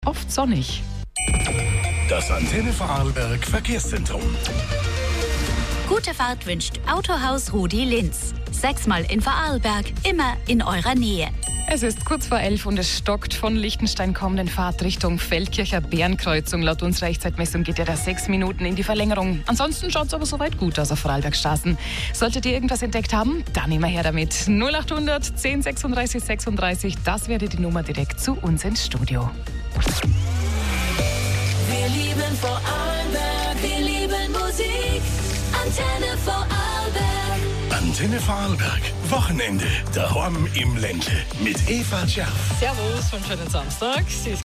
oft sonnig. Das Antenne Vorarlberg Verkehrszentrum. Gute Fahrt wünscht Autohaus Rudi Linz. 6-mal in Vorarlberg, immer in eurer Nähe. Es ist kurz vor 11 und es stockt von Liechtenstein kommenden Fahrt Richtung Feldkircher Bärenkreuzung. Laut unserer Echtzeitmessung geht ja da 6 Minuten in die Verlängerung. Ansonsten schaut es aber soweit gut aus auf Vorarlbergstraßen. Solltet ihr irgendwas entdeckt haben, dann immer her damit. 0800 10 36 36, das wäre die Nummer direkt zu uns ins Studio. Wir lieben Vorarlberg, wir lieben Musik. Antenne Vorarlberg. Antenne Vorarlberg. Wochenende. Daheim im Ländle. Mit Eva Scherf. Servus, und schönen Samstag. Sie ist